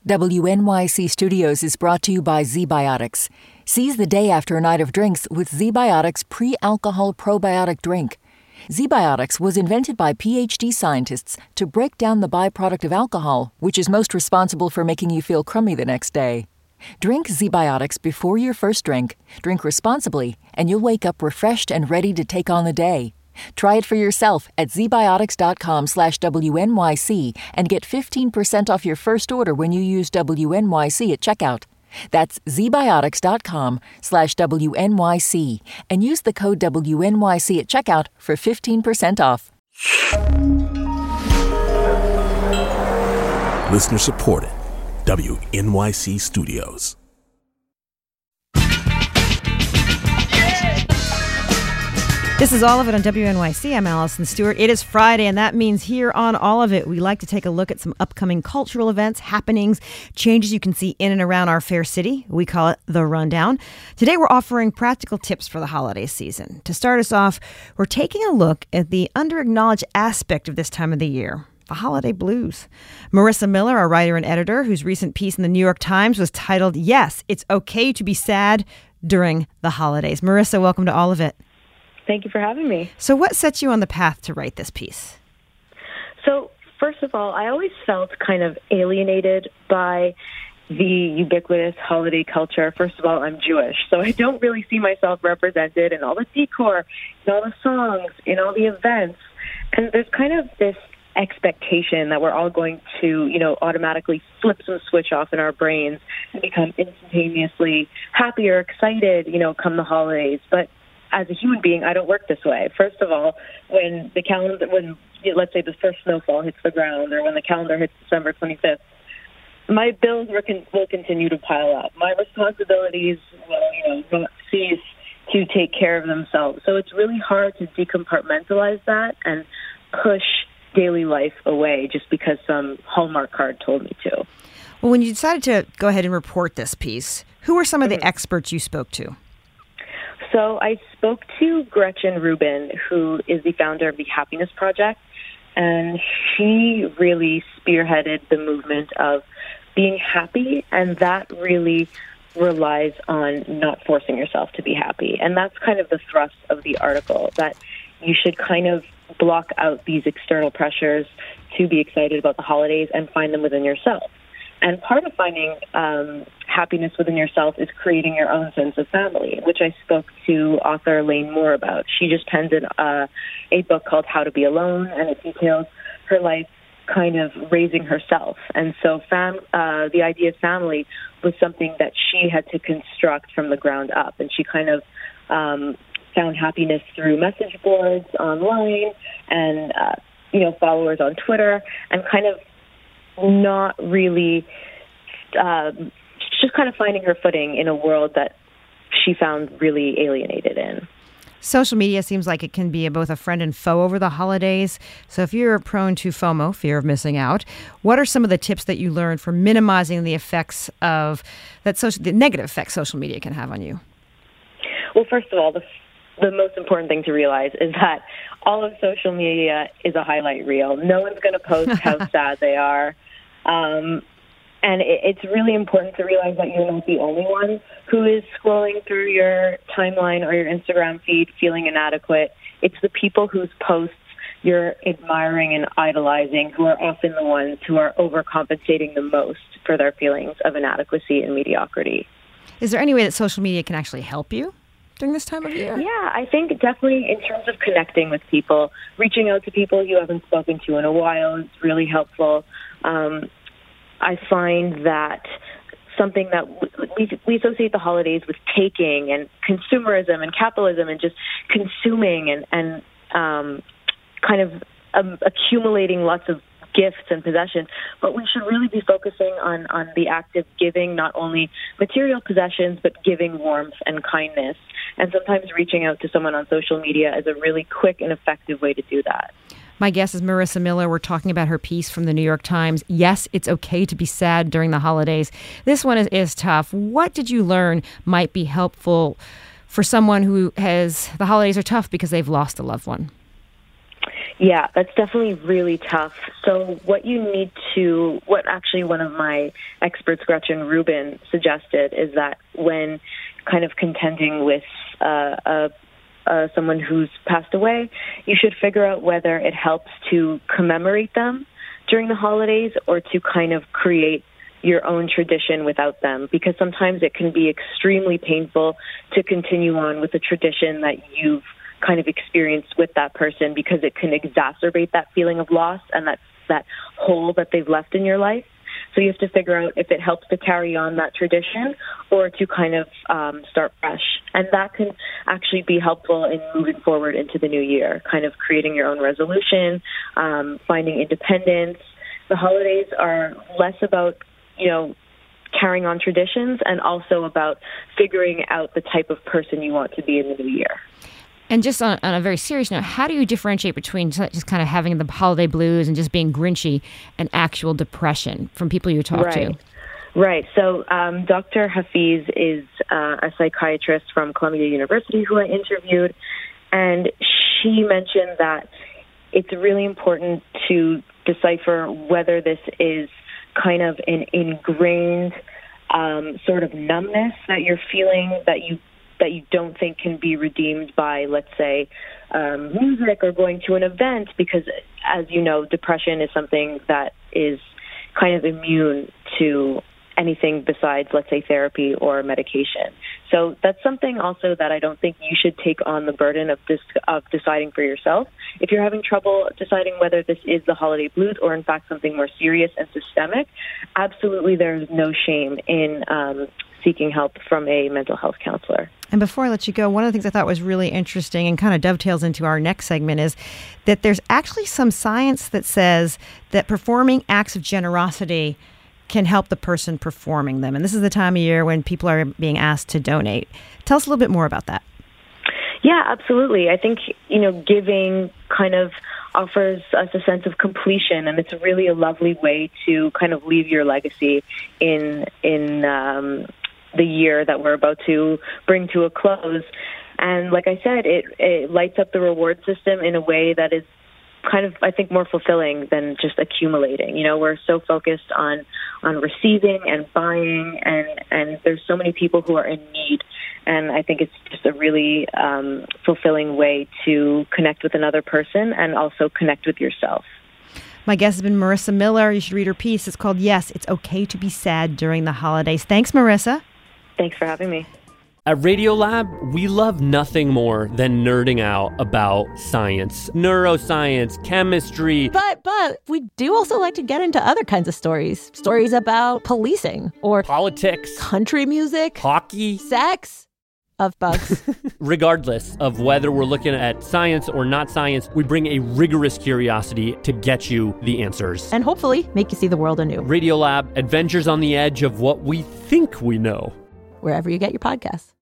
WNYC Studios is brought to you by ZBiotics. Seize the day after a night of drinks with ZBiotics pre-alcohol probiotic drink. ZBiotics was invented by PhD scientists to break down the byproduct of alcohol, which is most responsible for making you feel crummy the next day. Drink ZBiotics before your first drink, drink responsibly, and you'll wake up refreshed and ready to take on the day. Try it for yourself at zbiotics.com/WNYC and get 15% off your first order when you use WNYC at checkout. That's zbiotics.com/WNYC and use the code WNYC at checkout for 15% off. Listener supported. WNYC Studios. This is All of It on WNYC. I'm Allison Stewart. It is Friday, and that means here on All of It, we like to take a look at some upcoming cultural events, happenings, changes you can see in and around our fair city. We call it The Rundown. Today, we're offering practical tips for the holiday season. To start us off, we're taking a look at the under-acknowledged aspect of this time of the year, the holiday blues. Marissa Miller, our writer and editor, whose recent piece in the New York Times was titled, "Yes, It's Okay to Be Sad During the Holidays." Marissa, welcome to All of It. Thank you for having me. So what sets you on the path to write this piece? So, first of all, I always felt kind of alienated by the ubiquitous holiday culture. First of all, I'm Jewish, so I don't really see myself represented in all the decor, in all the songs, in all the events. And there's kind of this expectation that we're all going to, automatically flip some switch off in our brains and become instantaneously happy or excited, come the holidays. But as a human being, I don't work this way. First of all, when let's say the first snowfall hits the ground, or when the calendar hits December 25th, my bills will continue to pile up. My responsibilities will, not cease to take care of themselves. So it's really hard to decompartmentalize that and push daily life away just because some Hallmark card told me to. Well, when you decided to go ahead and report this piece, who were some of the experts you spoke to? So I spoke to Gretchen Rubin, who is the founder of the Happiness Project, and she really spearheaded the movement of being happy, and that really relies on not forcing yourself to be happy. And that's kind of the thrust of the article, that you should kind of block out these external pressures to be excited about the holidays and find them within yourself. And part of finding happiness within yourself is creating your own sense of family, which I spoke to author Lane Moore about. She just penned a book called How to Be Alone, and it details her life kind of raising herself. And so the idea of family was something that she had to construct from the ground up. And she kind of found happiness through message boards online and, followers on Twitter, and kind of not really, just kind of finding her footing in a world that she found really alienated in. Social media seems like it can be both a friend and foe over the holidays. So if you're prone to FOMO, fear of missing out, what are some of the tips that you learned for minimizing the effects of the negative effects social media can have on you? Well, first of all, the most important thing to realize is that all of social media is a highlight reel. No one's going to post how sad they are. And it's really important to realize that you're not the only one who is scrolling through your timeline or your Instagram feed feeling inadequate. It's the people whose posts you're admiring and idolizing who are often the ones who are overcompensating the most for their feelings of inadequacy and mediocrity. Is there any way that social media can actually help you during this time of year? Yeah, I think definitely in terms of connecting with people, reaching out to people you haven't spoken to in a while is really helpful. I find that something that we associate the holidays with taking and consumerism and capitalism and just consuming and kind of accumulating lots of gifts and possessions, but we should really be focusing on the act of giving, not only material possessions, but giving warmth and kindness. And sometimes reaching out to someone on social media is a really quick and effective way to do that. My guest is Marissa Miller. We're talking about her piece from the New York Times, "Yes, It's Okay to Be Sad During the Holidays." This one is tough. What did you learn might be helpful for someone who the holidays are tough because they've lost a loved one? Yeah, that's definitely really tough. So what actually one of my experts, Gretchen Rubin, suggested is that when kind of contending with someone who's passed away, you should figure out whether it helps to commemorate them during the holidays or to kind of create your own tradition without them, because sometimes it can be extremely painful to continue on with a tradition that you've kind of experienced with that person, because it can exacerbate that feeling of loss and that hole that they've left in your life. So you have to figure out if it helps to carry on that tradition or to kind of start fresh. And that can actually be helpful in moving forward into the new year, kind of creating your own resolution, finding independence. The holidays are less about, carrying on traditions and also about figuring out the type of person you want to be in the new year. And just on a very serious note, how do you differentiate between just kind of having the holiday blues and just being grinchy and actual depression from people you talk to? Right. So Dr. Hafiz is a psychiatrist from Columbia University who I interviewed, and she mentioned that it's really important to decipher whether this is kind of an ingrained sort of numbness that you're feeling that you don't think can be redeemed by, let's say, music or going to an event, because, as you know, depression is something that is kind of immune to anything besides, let's say, therapy or medication. So that's something also that I don't think you should take on the burden of deciding for yourself. If you're having trouble deciding whether this is the holiday blues or, in fact, something more serious and systemic, absolutely there's no shame in seeking help from a mental health counselor. And before I let you go, one of the things I thought was really interesting and kind of dovetails into our next segment is that there's actually some science that says that performing acts of generosity can help the person performing them. And this is the time of year when people are being asked to donate. Tell us a little bit more about that. Yeah, absolutely. I think, giving kind of offers us a sense of completion, and it's really a lovely way to kind of leave your legacy in the year that we're about to bring to a close. And like I said, it lights up the reward system in a way that is kind of, I think, more fulfilling than just accumulating. We're so focused on receiving and buying, and there's so many people who are in need. And I think it's just a really fulfilling way to connect with another person and also connect with yourself. My guest has been Marissa Miller. You should read her piece. It's called Yes, It's Okay to Be Sad During the Holidays. Thanks, Marissa. Thanks for having me. At Radiolab, we love nothing more than nerding out about science, neuroscience, chemistry. But we do also like to get into other kinds of stories. Stories about policing or politics, country music, hockey, sex, of bugs. Regardless of whether we're looking at science or not science, we bring a rigorous curiosity to get you the answers. And hopefully make you see the world anew. Radiolab, adventures on the edge of what we think we know. Wherever you get your podcasts.